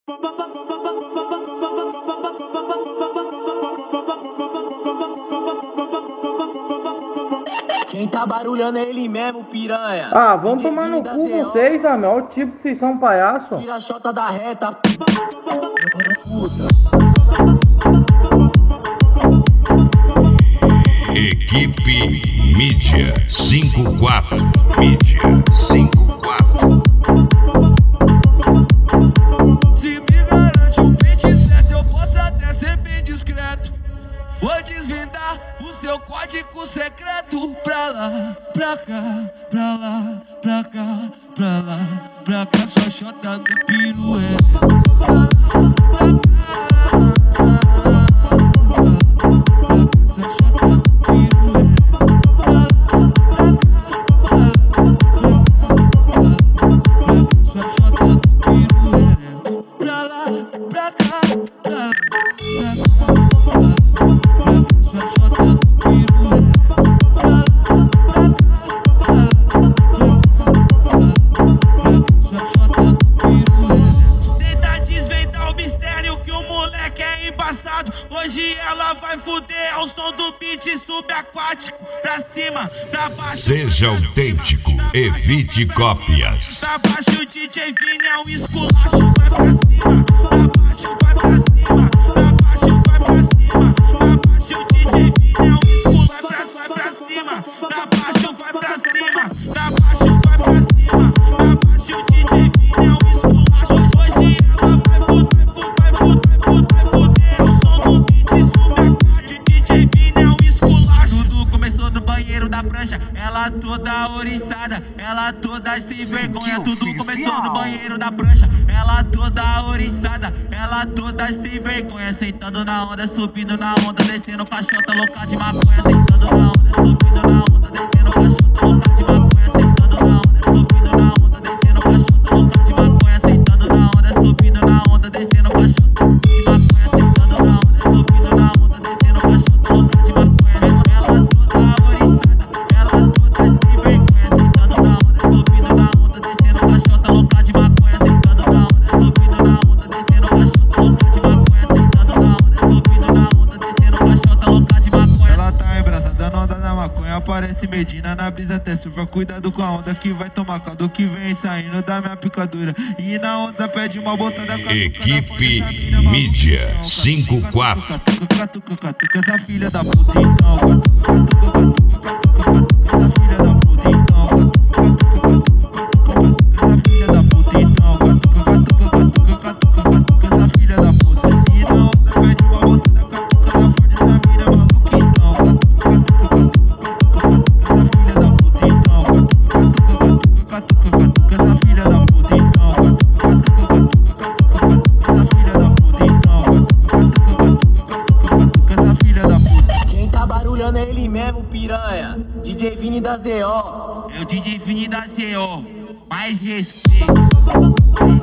Quem tá barulhando é ele mesmo, piranha. Ah, vamos tomar no cu vocês, meu. Olha o tipo que vocês são palhaço. Tira a chota da reta. Equipe Mídia 54. Mídia 54. Se me garante um pente certo, eu posso até ser bem discreto. Vou desvendar o seu código secreto. Pra lá, pra cá, pra lá, pra cá, pra lá, pra cá. Sua chota no pirueta. Pra lá, pra cá. Sua chota no pirueta. Pra lá, pra cá, sua chota no pirueta. Pra lá, pra cá, pra lá, pra cá. Sua chota no pirueta. Pra lá, pra cá, sua chota no pirueta. Tenta desvendar o mistério que o moleque é embaçado. Hoje ela vai fuder ao som do beat subaquático. Pra cima, pra baixo. Seja autêntico, evite cópias. Pra baixo o DJ Vini é um esculacho. Vai pra cima, pra baixo, vai pra cima. Pra baixo, vai pra cima. Pra baixo o DJ Vini é um esculacho. Vai pra cima, pra baixo, vai pra cima. Pra baixo, vai pra cima. Pra baixo o DJ Vini é um esculacho. Hoje ela vai fuder ao som do beat subaquático. DJ Vini é um esculacho. Tudo começou no banheiro da prancha. Ela toda oriçada, ela toda sem vergonha. Tudo começou no banheiro da prancha. Ela toda oriçada, ela toda sem vergonha. Sentando na onda, subindo na onda, descendo com a chota louca de maconha. Sentando na onda, subindo na onda, descendo com a chota louca de maconha. Sentando na onda, subindo na onda, descendo com a chota louca de maconha. Sentando na onda, subindo na onda, descendo com a chota de maconha. Sentando na onda, subindo na onda, descendo com a chota louca de maconha. Ela toda oriçada, ela toda sem vergonha. Sentando na onda, subindo na onda, descendo com a chota louca de maconha. Sentando na onda, subindo na onda, descendo com a chota louca de maconha. Sentando na onda, subindo na onda, descendo com a chota louca de maconha. Ela tá embraçada na onda da maconha. Aparece Medina na brisa até surfa. Cuidado com a onda que vai tomar caldo, que vem saindo da minha picadura. E na onda pede uma botada com a Equipe Mídia 54. Catuca, catuca, essa filha da puta então. Essa filha da puta então. Essa filha da puta então. Essa filha da puta. E na onda pede uma botada catuca na folha dessa mina maluca então. Essa filha da puta então. Catuca, essa filha da puta então. Essa filha da puta então. Essa filha da puta. Quem tá barulhando é ele mesmo, piranha. DJ Vini da ZO. É o DJ Vini da ZO. Mais respeito.